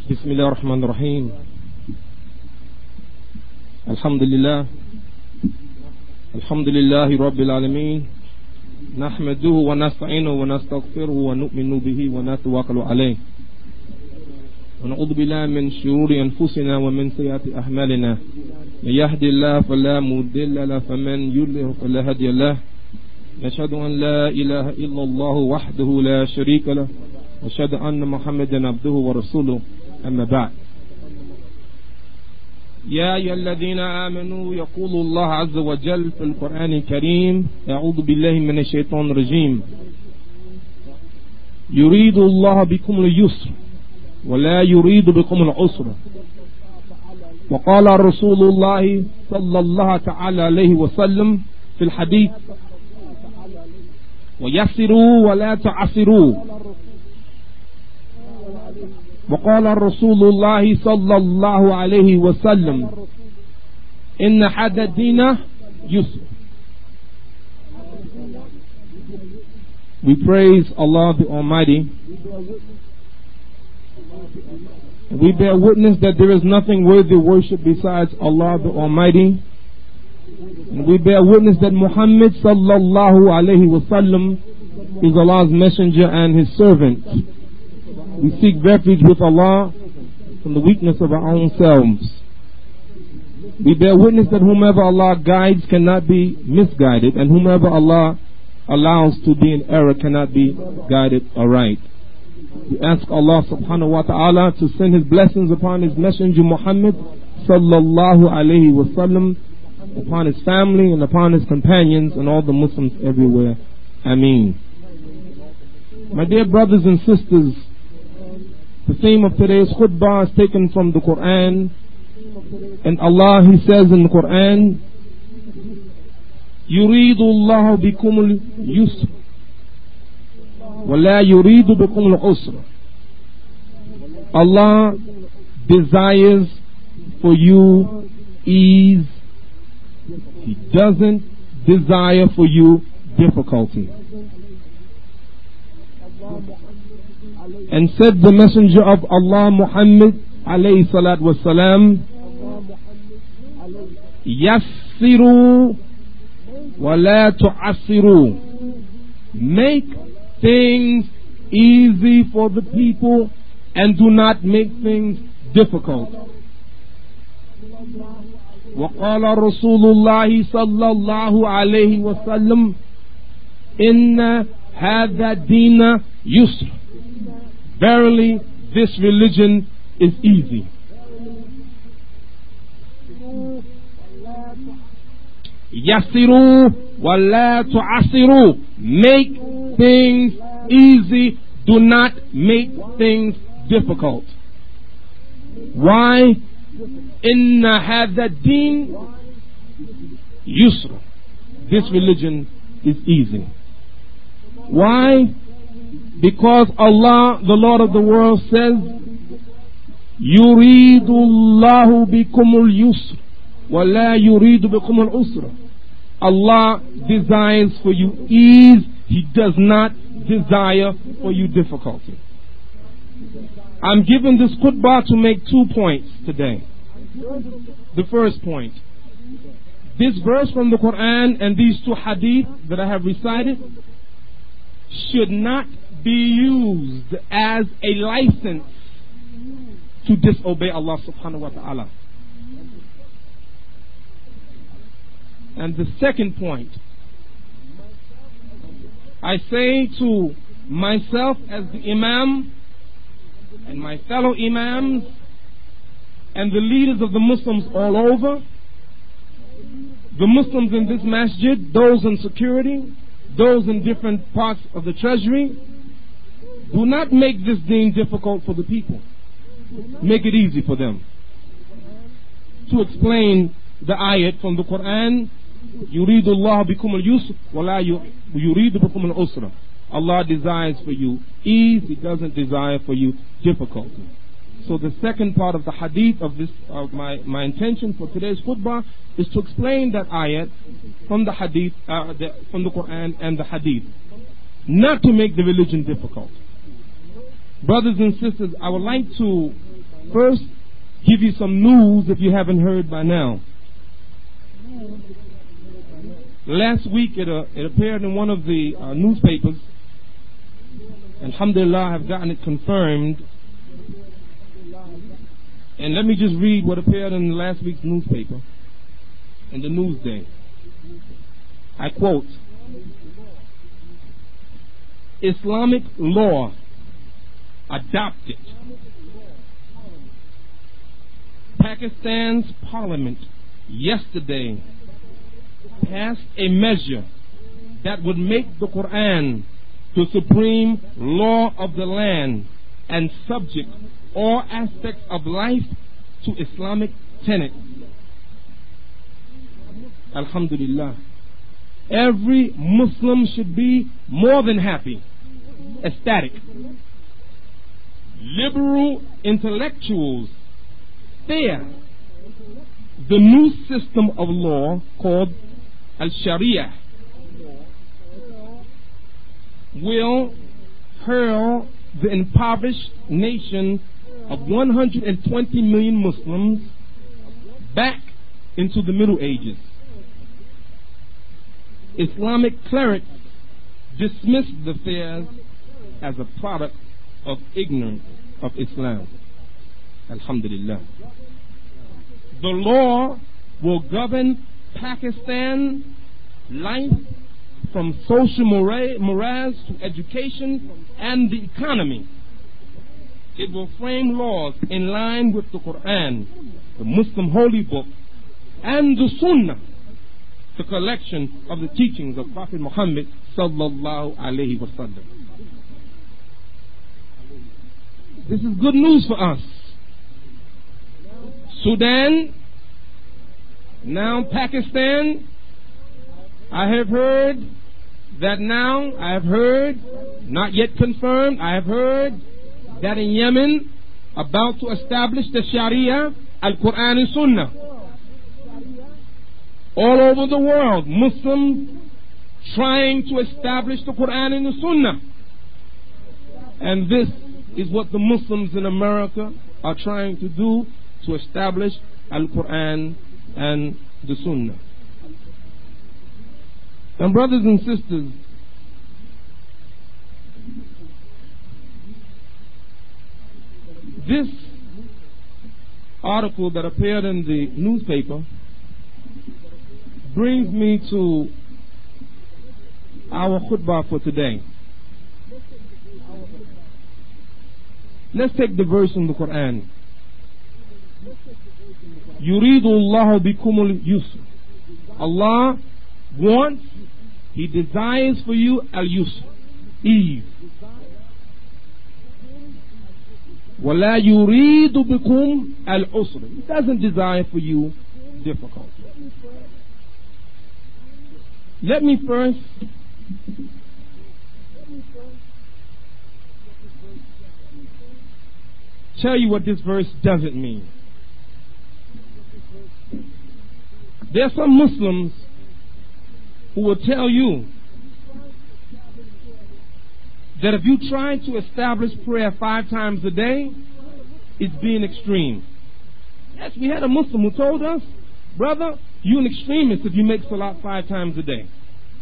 بسم الله الرحمن الرحيم. الحمد لله رب العالمين، نحمده ونستعينه ونستغفره ونؤمن به ونتوكل عليه، ونعوذ بالله من شرور أنفسنا ومن سيئات أعمالنا، من يهد الله فلا مضل له ومن يضلل فلا هادي له، نشهد أن لا إله إلا الله وحده لا شريك له، وأشهد أن محمدا عبده ورسوله، أما بعد. يا أيها الذين آمنوا يقول الله عز وجل في القرآن الكريم: أعوذ بالله من الشيطان الرجيم، يريد الله بكم اليسر ولا يريد بكم العسر. وقال رسول الله صلى الله تعالى عليه وسلم في الحديث: ويسروا ولا تعسروا. وقال رسول الله صلى الله عليه وسلم: إن هذا الدين يسر. We praise Allah the Almighty. We bear witness that there is nothing worthy of worship besides Allah the Almighty. And we bear witness that Muhammad sallallahu alayhi wasallam is Allah's messenger and his servant. We seek refuge with Allah from the weakness of our own selves. We bear witness that whomever Allah guides cannot be misguided, and whomever Allah allows to be in error cannot be guided aright. We ask Allah subhanahu wa ta'ala to send his blessings upon his messenger Muhammad sallallahu alayhi wasallam, upon his family and upon his companions and all the Muslims everywhere. Ameen. My dear brothers and sisters, the theme of today's khutbah is taken from the Quran, and Allah, He says in the Quran, يريد الله بكم اليسر ولا يريد بكم العسر. Allah desires for you ease. He doesn't desire for you difficulty. And said the messenger of Allah Muhammad alayhi salatu wasalam, yassiru wa la tu'assiru. Make things easy for the people and do not make things difficult. وقال رسول الله صلى الله عليه وسلم: إن هذا الدين يسر. Verily, this religion is easy. Yassiru wa la tu'assiru. Make things easy. Do not make things difficult. Why? Inna hadha deen yusra. This religion is easy. Why? Because Allah, the Lord of the world, says, يُرِيدُ اللَّهُ بِكُمُ الْيُسْرَ وَلَا يُرِيدُ بِكُمُ الْعُسْرَ. Allah desires for you ease. He does not desire for you difficulty. I'm giving this khutbah to make 2 points today. The first point: this verse from the Quran and these 2 hadith that I have recited should not be used as a license to disobey Allah subhanahu wa ta'ala. And the second point, I say to myself as the Imam and my fellow Imams and the leaders of the Muslims all over, the Muslims in this masjid, those in security, those in different parts of the treasury, do not make this deen difficult for the people. Make it easy for them. To explain the ayat from the Quran, يُرِيدُ اللَّهُ بِكُمُ الْيُسْرَ وَلَا يُرِيدُ بِكُمُ الْعُسْرَ. Allah desires for you ease. He doesn't desire for you difficulty. So the second part of the hadith of my intention for today's khutbah is to explain that ayat from the hadith, from the Quran and the hadith, not to make the religion difficult. Brothers and sisters, I would like to first give you some news if you haven't heard by now. Last week it appeared in one of the newspapers. Alhamdulillah, I have gotten it confirmed. And let me just read what appeared in last week's newspaper, in the Newsday. I quote, Islamic law adopted. Pakistan's parliament yesterday passed a measure that would make the Quran the supreme law of the land and subject all aspects of life to Islamic tenets. Alhamdulillah. Every Muslim should be more than happy, ecstatic. Liberal intellectuals fear the new system of law called Al-Sharia will hurl the impoverished nation of 120 million Muslims back into the Middle Ages. Islamic clerics dismiss the fears as a product of ignorance of Islam. Alhamdulillah. The law will govern Pakistan life from social morals to education and the economy. It will frame laws in line with the Quran, the Muslim holy book, and the Sunnah, the collection of the teachings of Prophet Muhammad sallallahu alaihi wasallam. This is good news for us. Sudan, now Pakistan. I have heard, not yet confirmed, I have heard that in Yemen, about to establish the Sharia, Al-Quran and Sunnah. All over the world, Muslims trying to establish the Quran and the Sunnah. And this is what the Muslims in America are trying to do, to establish Al-Quran and the Sunnah. And brothers and sisters, this article that appeared in the newspaper brings me to our khutbah for today. Let's take the verse in the Quran. يُرِيدُ اللَّهُ بِكُمُ الْيُسْرَ. Allah wants, He desires for you al-yusr, ease. وَلَا يُرِيدُ بِكُمْ الْعُسْرَ. He doesn't desire for you difficulty. Let me first tell you what this verse doesn't mean. There are some Muslims who will tell you that if you try to establish prayer 5 times a day, it's being extreme. Yes, we had a Muslim who told us, brother, you're an extremist if you make salat 5 times a day.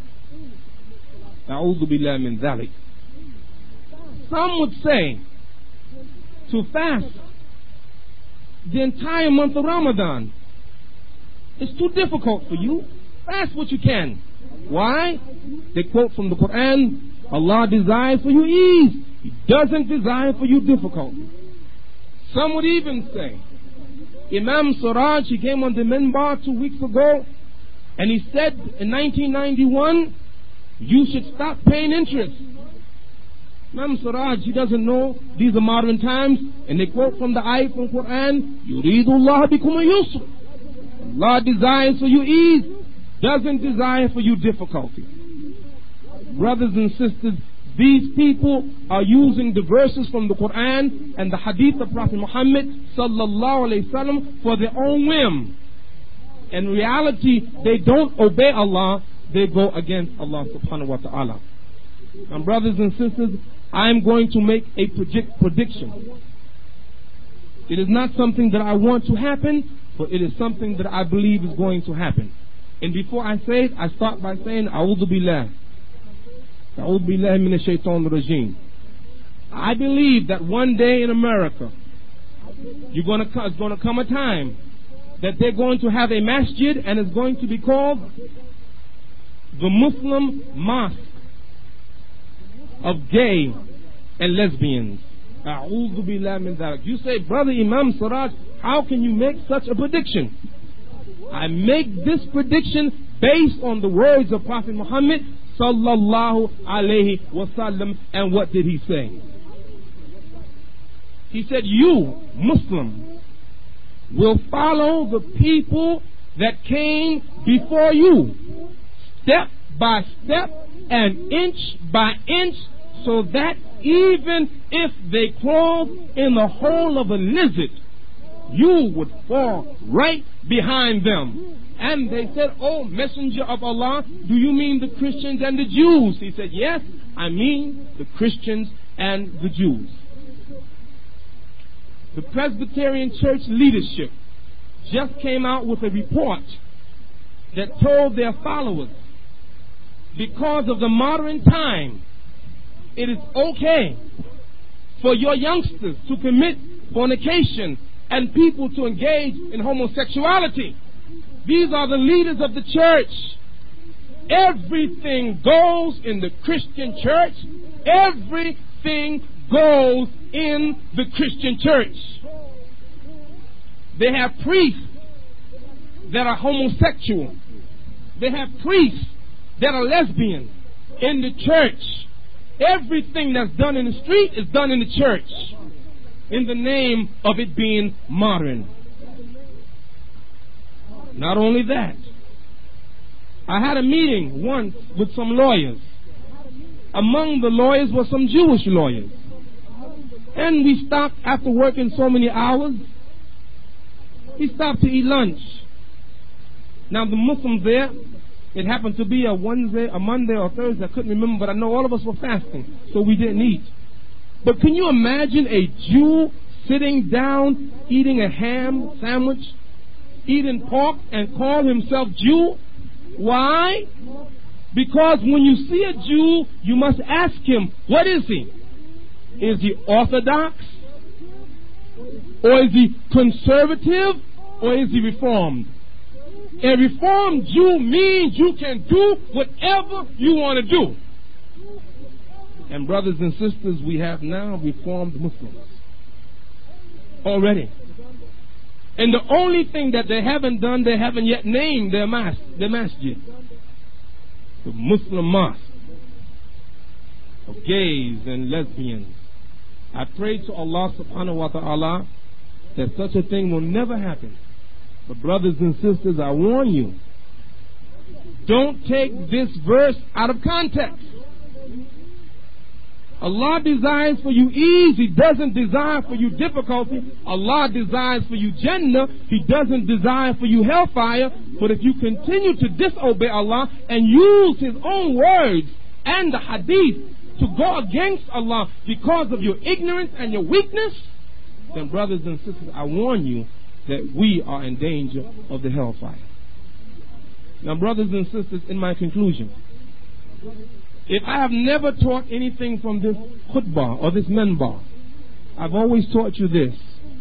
A'udhu billahi min dhalik. Some would say to fast the entire month of Ramadan. It's too difficult for you. Fast what you can. Why? They quote from the Quran, Allah desires for you ease. He doesn't desire for you difficulty. Some would even say, Imam Siraj, he came on the minbar 2 weeks ago, and he said in 1991, you should stop paying interest. Imam Siraj, he doesn't know these are modern times, and they quote from the ayat from Quran, يُرِيدُ اللَّهَ بِكُمُ الْيُسْرَ. Allah desires for you ease, doesn't desire for you difficulty. Brothers and sisters, these people are using the verses from the Quran and the hadith of Prophet Muhammad sallallahu alaihi wasallam for their own whim. In reality, they don't obey Allah, they go against Allah subhanahu wa ta'ala. And brothers and sisters, I'm going to make a prediction. It is not something that I want to happen, but it is something that I believe is going to happen. And before I say it, I start by saying, A'udhu Billah. A'udhu Billahi Minash Shaitanir Rajim. I believe that one day in America, it's going to come a time that they're going to have a masjid, and it's going to be called the Muslim Mosque of gay and lesbians. A'udhu Billahi Min Dhalik. You say, Brother Imam Siraj, how can you make such a prediction? I make this prediction based on the words of Prophet Muhammad sallallahu alayhi wasallam. And what did he say? He said, you, Muslim, will follow the people that came before you, step by step and inch by inch, so that even if they crawled in the hole of a lizard, you would fall right behind them. And they said, oh, Messenger of Allah, do you mean the Christians and the Jews? He said, yes, I mean the Christians and the Jews. The Presbyterian Church leadership just came out with a report that told their followers, because of the modern time, it is okay for your youngsters to commit fornication and people to engage in homosexuality. These are the leaders of the church. Everything goes in the Christian church. Everything goes in the Christian church. They have priests that are homosexual. They have priests that are lesbian in the church. Everything that's done in the street is done in the church in the name of it being modern. Not only that, I had a meeting once with some lawyers. Among the lawyers were some Jewish lawyers. And we stopped after working so many hours. We stopped to eat lunch. Now the Muslims there, it happened to be a Wednesday, a Monday or Thursday, I couldn't remember, but I know all of us were fasting, so we didn't eat. But can you imagine a Jew sitting down, eating a ham sandwich, eating pork, and call himself Jew? Why? Because when you see a Jew, you must ask him, what is he? Is he Orthodox? Or is he conservative? Or is he Reformed? A Reformed Jew means you can do whatever you want to do. And brothers and sisters, we have now Reformed Muslims already. And the only thing that they haven't done, they haven't yet named their masjid. The Muslim Mosque of gays and lesbians. I pray to Allah subhanahu wa ta'ala that such a thing will never happen. But brothers and sisters, I warn you, don't take this verse out of context. Allah desires for you ease. He doesn't desire for you difficulty. Allah desires for you Jannah. He doesn't desire for you hellfire. But if you continue to disobey Allah and use His own words and the hadith to go against Allah because of your ignorance and your weakness, then brothers and sisters, I warn you that we are in danger of the hellfire. Now brothers and sisters, in my conclusion, if I have never taught anything from this khutbah or this minbar, I've always taught you this.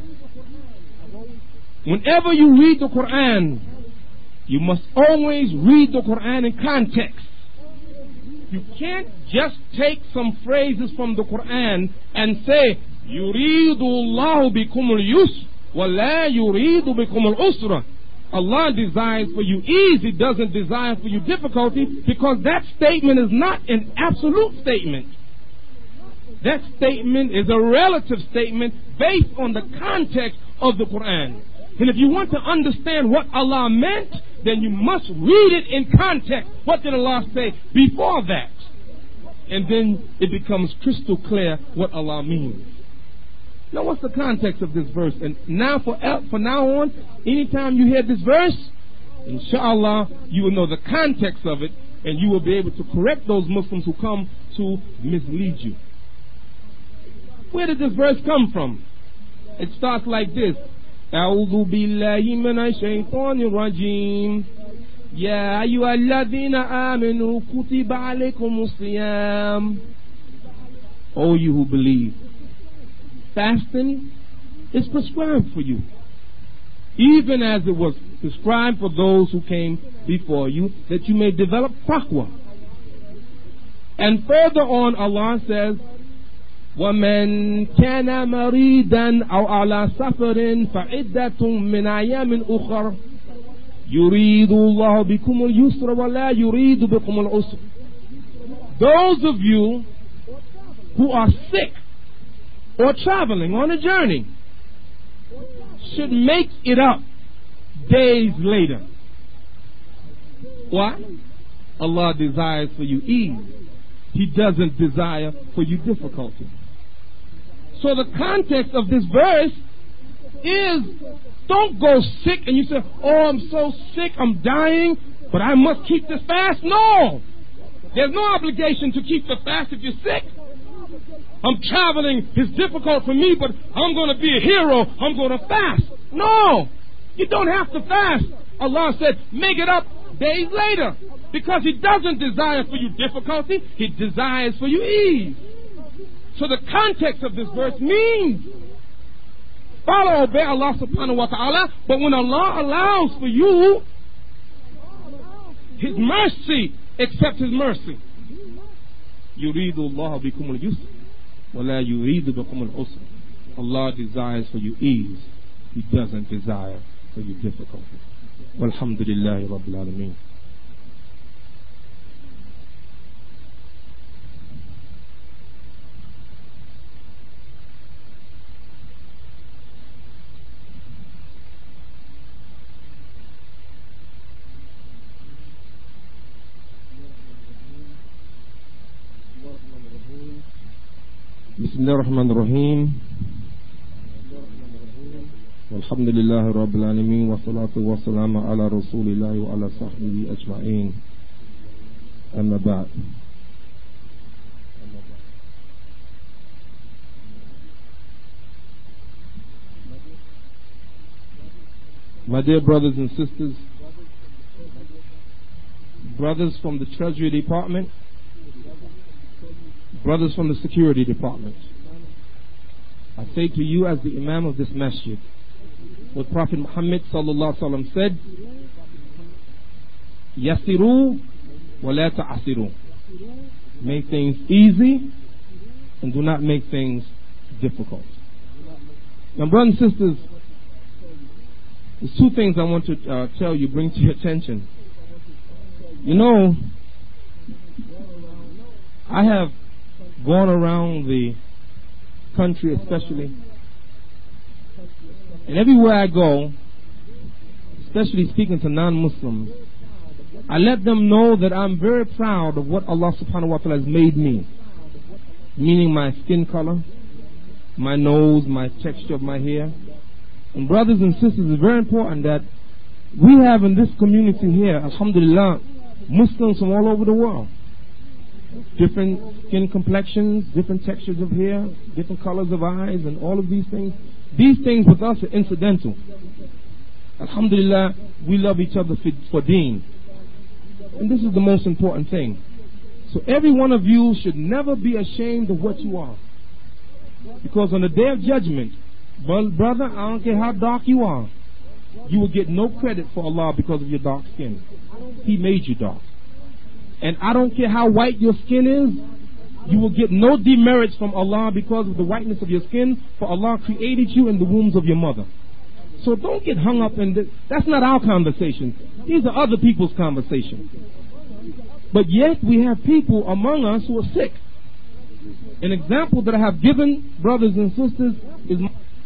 Whenever you read the Quran, you must always read the Quran in context. You can't just take some phrases from the Quran and say, يُرِيدُ اللَّهُ بِكُمُ الْيُسْرَ وَلَا يُرِيدُ بِكُمُ الْعُسْرَ. Allah desires for you ease. He doesn't desire for you difficulty, because that statement is not an absolute statement. That statement is a relative statement based on the context of the Quran. And if you want to understand what Allah meant, then you must read it in context. What did Allah say before that? And then it becomes crystal clear what Allah means. Now, what's the context of this verse? And now, for now on, anytime you hear this verse, inshallah, you will know the context of it, and you will be able to correct those Muslims who come to mislead you. Where did this verse come from? It starts like this. أعوذ بالله من الشيطان الرجيم يا أيها الذين آمنوا كتب عليكم الصيام. O you who believe, fasting is prescribed for you, even as it was prescribed for those who came before you, that you may develop taqwa. And further on, Allah says, وَمَنْ كَانَ مَرِيدًا أَوْ عَلَى سَفَرٍ فَعِدَّةٌ مِّنْ أَيَّامٍ أُخَرَ يُرِيدُ اللَّهُ بِكُمُ الْيُسْرَ وَلَا يُرِيدُ بِكُمُ الْعُسْرَ. Those of you who are sick or traveling on a journey should make it up days later. Why? Allah desires for you ease. He doesn't desire for you difficulty. So the context of this verse is, don't go sick and you say, oh, I'm so sick, I'm dying, but I must keep this fast. No! There's no obligation to keep the fast if you're sick. I'm traveling, it's difficult for me, but I'm going to be a hero, I'm going to fast. No! You don't have to fast. Allah said, make it up days later. Because He doesn't desire for you difficulty, He desires for you ease. So the context of this verse means follow, obey Allah subhanahu wa ta'ala, but when Allah allows for you His mercy, accept His mercy. يُرِيدُ اللَّهُ بِكُمُ الْيُسْرَ وَلَا يُرِيدُ بِكُمُ الْعُسْرَ. Allah desires for you ease. He doesn't desire for you difficulty. Walhamdulillahi Rabbil Alameen. بسم الله الرحمن الرحيم والحمد لله رب العالمين والصلاة والسلام على رسول الله وعلى صحبه أجمعين أما بعد. My dear brothers and sisters, brothers from the Treasury Department, brothers from the Security Department, I say to you as the Imam of this masjid, what Prophet Muhammad sallallahu alaihi wasallam said, Yasiru wa la ta'asiru. Make things easy and do not make things difficult. Now, brothers and sisters, there's two things I want to tell you, bring to your attention. You know, I have gone around the country especially, and everywhere I go, especially speaking to non-Muslims, I let them know that I'm very proud of what Allah subhanahu wa ta'ala has made me, meaning my skin color, my nose, my texture of my hair. And brothers and sisters, it's very important that we have in this community here, alhamdulillah, Muslims from all over the world. Different skin complexions, different textures of hair, different colors of eyes, and all of these things. These things with us are incidental. Alhamdulillah, we love each other for deen. And this is the most important thing. So every one of you should never be ashamed of what you are. Because on the day of judgment, brother, I don't care how dark you are, you will get no credit for Allah because of your dark skin. He made you dark. And I don't care how white your skin is, you will get no demerits from Allah because of the whiteness of your skin, for Allah created you in the wombs of your mother. So don't get hung up in this. That's not our conversation. These are other people's conversations. But yet we have people among us who are sick. An example that I have given, brothers and sisters, is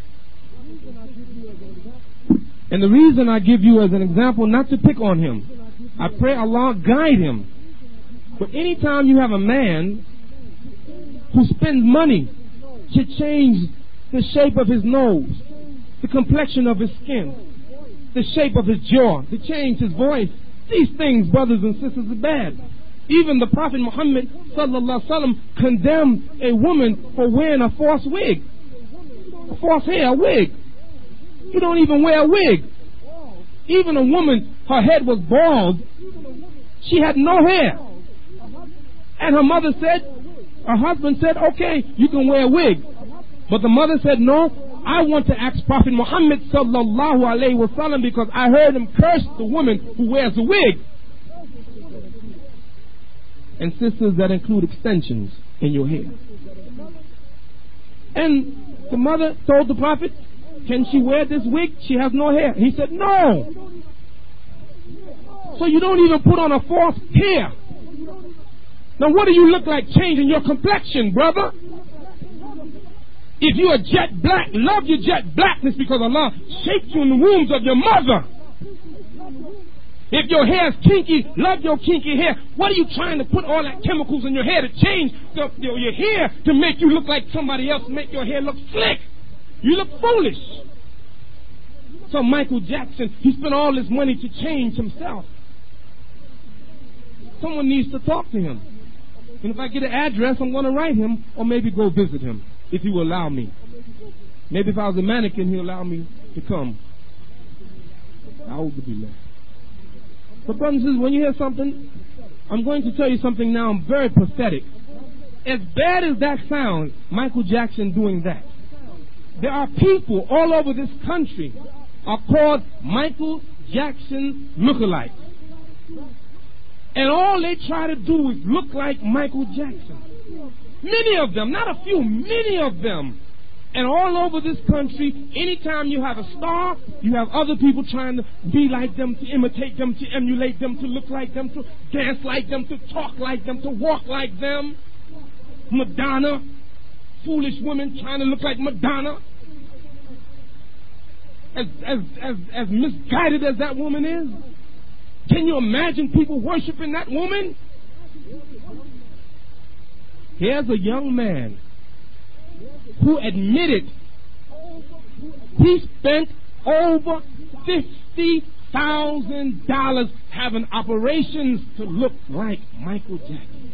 and the reason I give you as an example, not to pick on him. I pray Allah guide him. But anytime you have a man who spends money to change the shape of his nose, the complexion of his skin, the shape of his jaw, to change his voice, these things, brothers and sisters, are bad. Even the Prophet Muhammad sallallahu alaihi wasallam condemned a woman for wearing a false wig. A false hair, a wig. You don't even wear a wig. Even a woman, her head was bald. She had no hair. And her mother said, her husband said, okay, you can wear a wig. But the mother said, no, I want to ask Prophet Muhammad sallallahu alayhi wa sallam because I heard him curse the woman who wears a wig. And sisters, that include extensions in your hair. And the mother told the Prophet, can she wear this wig? She has no hair. He said, no. So you don't even put on a false hair. Now what do you look like changing your complexion, brother? If you are jet black, love your jet blackness because Allah shaped you in the wombs of your mother. If your hair is kinky, love your kinky hair. What are you trying to put all that chemicals in your hair to change your hair to make you look like somebody else, make your hair look slick? You look foolish. So Michael Jackson, he spent all his money to change himself. Someone needs to talk to him. And if I get an address, I'm going to write him or maybe go visit him, if he will allow me. Maybe if I was a mannequin, he'll allow me to come. But brothers and sisters, when you hear something, I'm going to tell you something now. I'm very pathetic. As bad as that sounds, Michael Jackson doing that. There are people all over this country are called Michael Jackson lookalikes. And all they try to do is look like Michael Jackson. Many of them, not a few, many of them. And all over this country, anytime you have a star, you have other people trying to be like them, to imitate them, to emulate them, to look like them, to dance like them, to talk like them, to walk like them. Madonna, foolish women trying to look like Madonna. As misguided as that woman is, can you imagine people worshiping that woman? Here's a young man who admitted he spent over $50,000 having operations to look like Michael Jackson.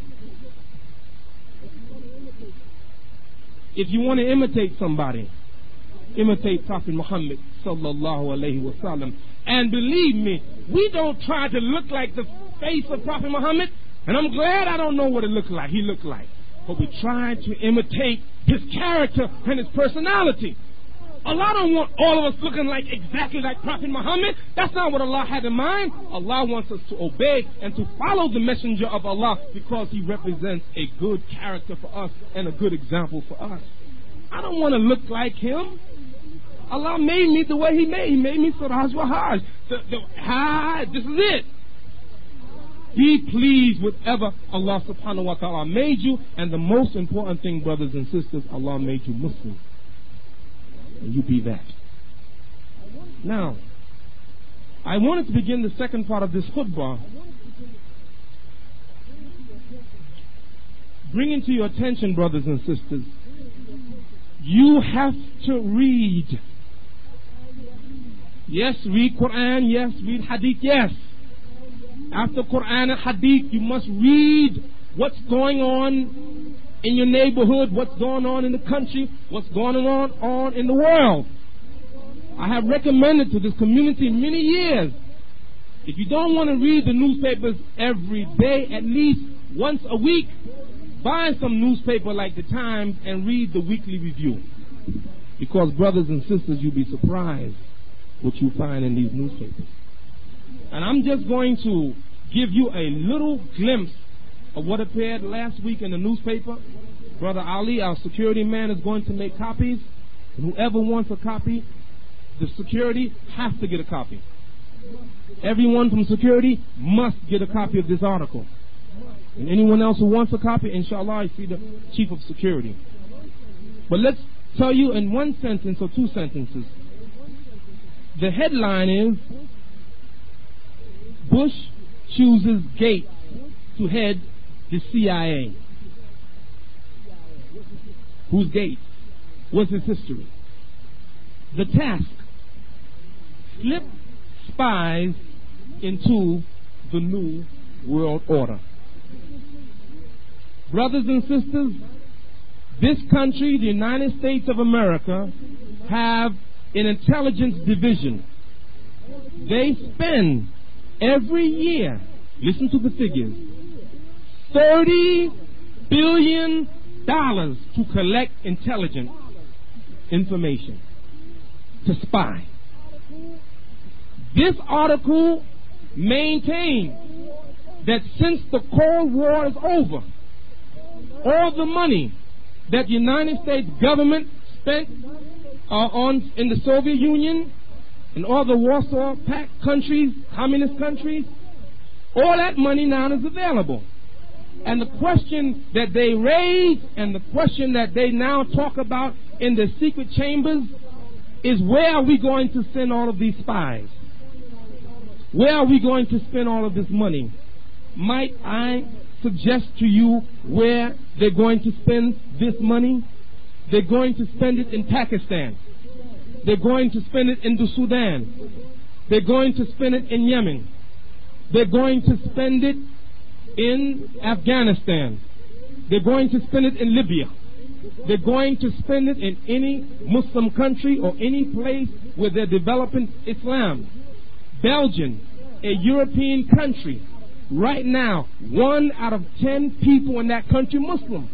If you want to imitate somebody, imitate Prophet Muhammad sallallahu alayhi wa sallam. And believe me, we don't try to look like the face of Prophet Muhammad, and I'm glad I don't know what it looked like. He looked like. But we try to imitate his character and his personality. Allah don't want all of us looking like exactly like Prophet Muhammad. That's not what Allah had in mind. Allah wants us to obey and to follow the messenger of Allah because he represents a good character for us and a good example for us. I don't want to look like him. Allah made me the way he made. He made me Suraj wa Hajj. This is it. Be pleased with whatever Allah subhanahu wa ta'ala made you. And the most important thing, brothers and sisters, Allah made you Muslim. And you be that. Now, I wanted to begin the second part of this khutbah, bringing to your attention, brothers and sisters, you have to read. Yes, read Quran. Yes, read Hadith. Yes. After Quran and Hadith, you must read what's going on in your neighborhood, what's going on in the country, what's going on in the world. I have recommended to this community many years, if you don't want to read the newspapers every day, at least once a week, buy some newspaper like the Times and read the weekly review. Because, brothers and sisters, you'll be surprised what you find in these newspapers. And I'm just going to give you a little glimpse of what appeared last week in the newspaper. Brother Ali, our security man, is going to make copies. And whoever wants a copy, the security has to get a copy. Everyone from security must get a copy of this article. And anyone else who wants a copy, inshallah, I see the chief of security. But let's tell you in one sentence or two sentences. The headline is, Bush chooses Gates to head the CIA. Who's Gates? What's his history? The task: slip spies into the new world order. Brothers and sisters, this country, the United States of America, have an intelligence division. They spend every year, listen to the figures, $30 billion to collect intelligence information, to spy. This article maintains that since the Cold War is over, all the money that the United States government spent in the Soviet Union and all the Warsaw Pact countries, communist countries, all that money now is available. And the question that they raise and the question that they now talk about in the secret chambers is, where are we going to send all of these spies? Where are we going to spend all of this money? Might I suggest to you where they're going to spend this money? They're going to spend it in Pakistan. They're going to spend it in the Sudan. They're going to spend it in Yemen. They're going to spend it in Afghanistan. They're going to spend it in Libya. They're going to spend it in any Muslim country or any place where they're developing Islam. Belgium, a European country, right now, 1 out of 10 people in that country Muslim.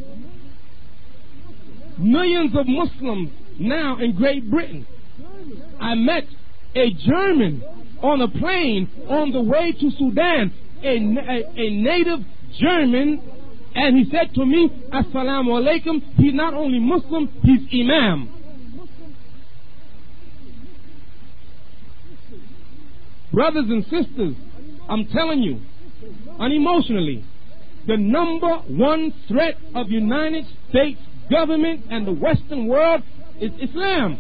Millions of Muslims now in Great Britain. I met a German on a plane on the way to Sudan, a native German, and he said to me, Assalamu alaikum. He's not only Muslim, he's Imam. Brothers and sisters, I'm telling you, unemotionally, the number one threat of United States government and the Western world is Islam.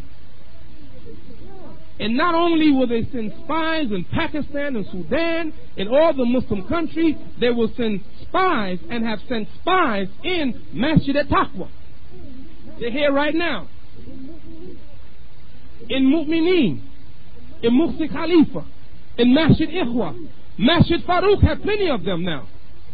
And not only will they send spies in Pakistan and Sudan and all the Muslim countries, they will send spies and have sent spies in Masjid al-Taqwa. They're here right now. In Mu'mineen, in Mufti Khalifa, in Masjid Ikhwa. Masjid Farouk have plenty of them now.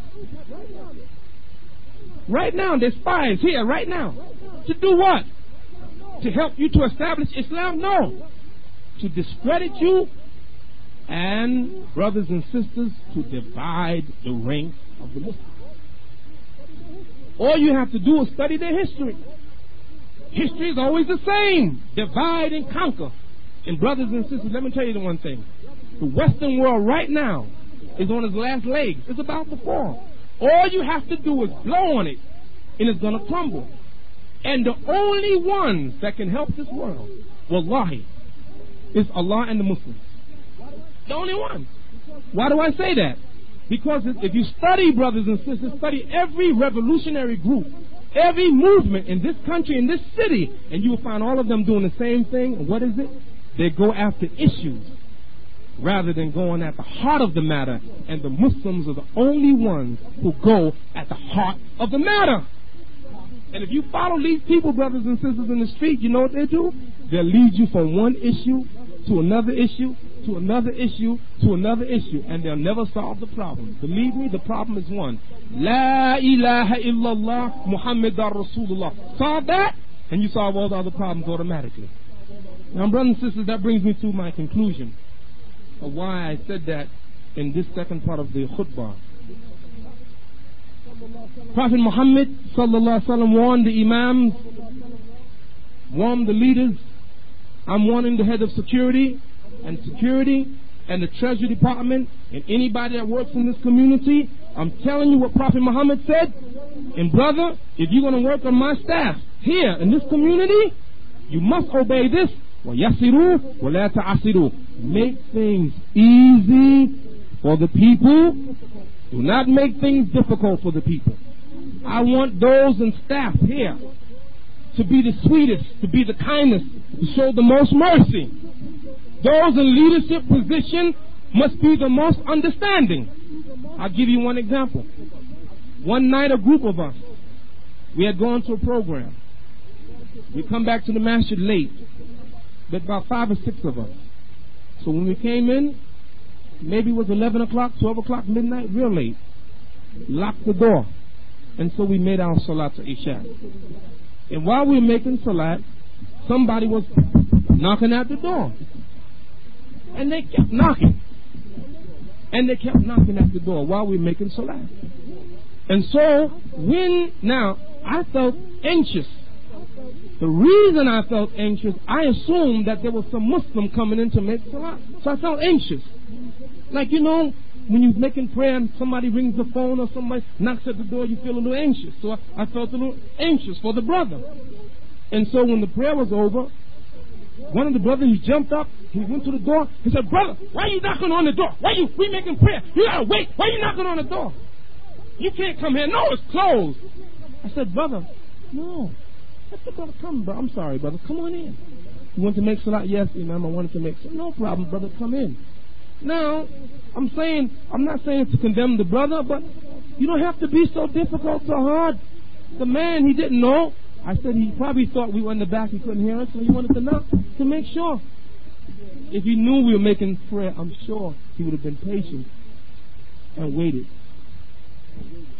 Right now, there's spies here right now. To do what? To help you to establish Islam? No. To discredit you and, brothers and sisters, to divide the ranks of the Muslims. All you have to do is study their history. History is always the same. Divide and conquer. And brothers and sisters, let me tell you the one thing. The Western world right now is on its last legs. It's about to fall. All you have to do is blow on it, and it's going to crumble. And the only ones that can help this world, wallahi, is Allah and the Muslims. The only ones. Why do I say that? Because if you study, brothers and sisters, study every revolutionary group, every movement in this country, in this city, and you will find all of them doing the same thing. And what is it? They go after issues rather than going at the heart of the matter. And the Muslims are the only ones who go at the heart of the matter. And if you follow these people, brothers and sisters, in the street, you know what they do? They'll lead you from one issue to another issue, to another issue, to another issue, and they'll never solve the problem. Believe me, the problem is one. La ilaha illallah Muhammadur Rasulullah. Solve that, and you solve all the other problems automatically. Now, brothers and sisters, that brings me to my conclusion of why I said that in this second part of the khutbah. Prophet Muhammad sallallahu alaihi wasallam warned the imams, warned the leaders. I'm warning the head of security and the Treasury Department and anybody that works in this community. I'm telling you what Prophet Muhammad said. And brother, if you're going to work on my staff here in this community, you must obey this. وَيَسِرُوا وَلَا تَعَسِرُوا. Make things easy for the people. Do not make things difficult for the people. I want those in staff here to be the sweetest, to be the kindest, to show the most mercy. Those in leadership position must be the most understanding. I'll give you one example. One night, a group of us, we had gone to a program. We come back to the masjid late, but about 5 or 6 of us. So when we came in, maybe it was 11 o'clock, 12 o'clock, midnight, real late. Locked the door. And so we made our salat to Isha. And while we were making salat, somebody was knocking at the door. And they kept knocking. And they kept knocking at the door while we were making salah. And so, now, I felt anxious. The reason I felt anxious, I assumed that there was some Muslim coming in to make salah. So I felt anxious. Like, when you're making prayer and somebody rings the phone or somebody knocks at the door, you feel a little anxious. So I felt a little anxious for the brother. And so when the prayer was over, one of the brothers, he jumped up, he went to the door, he said, "Brother, why are you knocking on the door? We making prayer. You gotta wait. Why are you knocking on the door? You can't come here. No, it's closed." I said, "Brother, no. Let the brother come, bro. I'm sorry, brother. Come on in." You want to make salah? Yes, Imam, I wanted to make salah. No problem, brother. Come in. Now, I'm not saying to condemn the brother, but you don't have to be so difficult, so hard. The man, he didn't know. I said he probably thought we were in the back, he couldn't hear us, so he wanted to knock to make sure. If he knew we were making prayer, I'm sure he would have been patient and waited.